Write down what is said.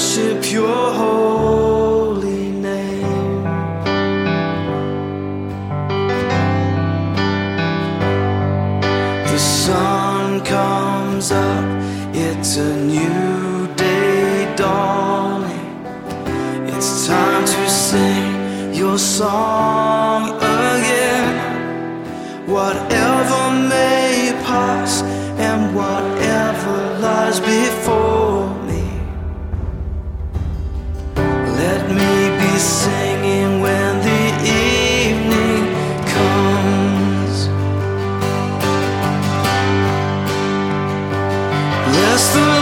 worship your holy name. The sun comes up, it's a new day dawning. It's time to sing your song again. Whatever may pass and whatever lies before me, let me be singing when the evening comes. Bless the